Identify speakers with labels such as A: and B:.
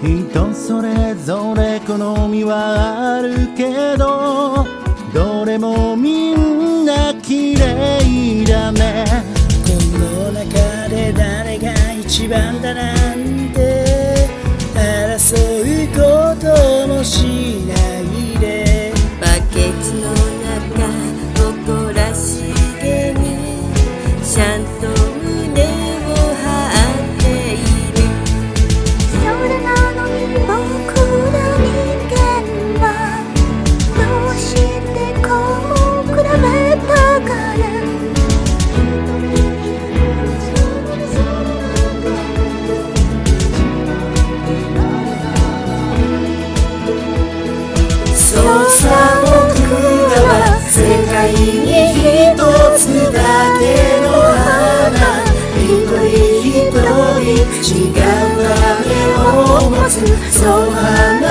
A: 人それぞれ好みはあるけど、どれもみんな綺麗だね。
B: この中で誰が一番だなんて争うこともしないで、
C: バケツの中誇らしげにちゃんと胸を張っている。
D: それなのに僕ら人間はどうしてこう比べたかね。
B: そうさ僕らは世界に一つだけの花、一人一人違う影を持つ、そう花